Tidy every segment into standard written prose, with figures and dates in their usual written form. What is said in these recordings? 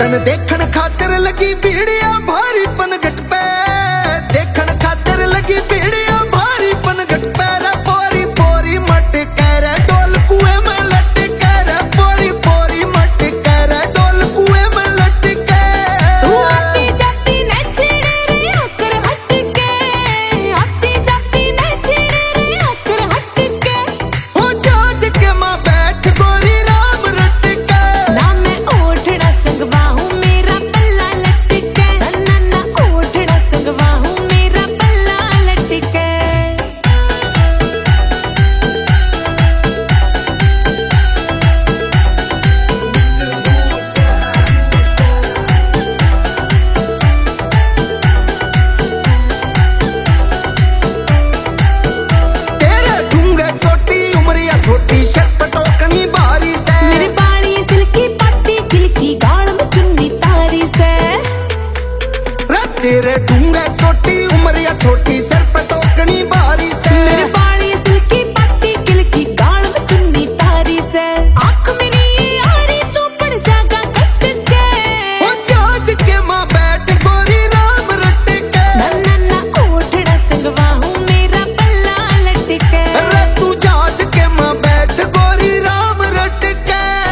तन देखण खातिर लगी भीड़िया भारी पनघट पे, देखण खातिर लगी भीड़िया भारी पनघट पे रे पोरी पोरी मटके रे डोल कुएं में लटके रे पोरी पोरी मटके रे डोल कुएं में लटके। तू आती जाती न छेड़े रे आकर हटके, आती जाती न छेड़े रे आकर हटके। हो जाज के मां बैठ गोरी राम रटके, ना मैं ओठड़ा संगवा हूँ मेरा पल्ला लटके, ना ओठड़ा संगवा हूँ मेरा पल्ला लटके। तेरे ढूंगे छोटी उमरिया छोटी शर्ट टोकनी बारी से, मेरे बाड़ी सिल्की पाटी खिलकी गाल में चुन्नी तारी से। रे तेरे ढूंगे छोटी उमरिया छोटी सर पे टोकनी बारी से, मेरे बाड़ी सिल्की पाटी खिलकी गाल में चुन्नी तारी से। आँख मेरी यारी तू पड़ जागा कटके, हो जाज के मां बैठ गोरी राम रटके, ना ओठड़ा संगवा हूँ मेरा पल्ला लटके। रे तू जाज के मां बैठ गोरी राम रटके।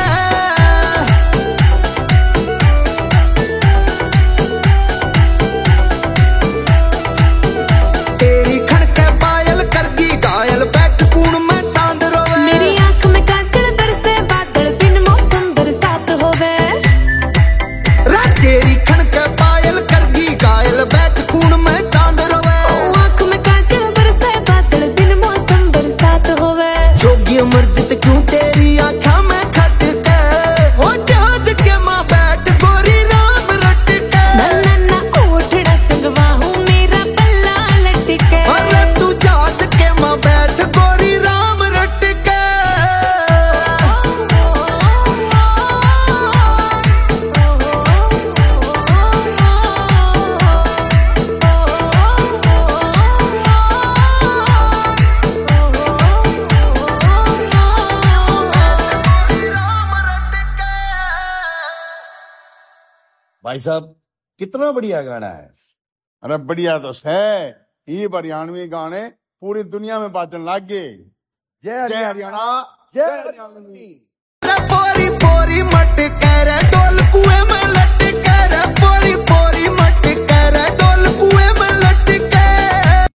तेरी खड़के पायल करगी घायल बैठ कूण में चांद रोवे, मेरी आँख में काजल बरसे बादल दिन मौसम बरसात होवे। रे तेरी खड़के पायल करगी घायल बैठ कूण में चांद रोवे। आँख में काजल बरसे बादल दिन मौसम बरसात होवे। जोगी मर्जित क्यों तेरी आँखों में खटके, हो जाज के मां बैठ गोरी राम रटके, ना ओठड़ा संगवा हूँ मेरा पल्ला लटके। अरे तू जाज के मां बैठ गोरी राम रटके। भाई साहब कितना बढ़िया गाना है। अरे बढ़िया तो है, ये हरियाणवी गाने पूरी दुनिया में बाजन लग गए। जय हरियाणा, जय हरियाणवी। रे पोरी पोरी मटके रे डोल कुएं में लटके रे पोरी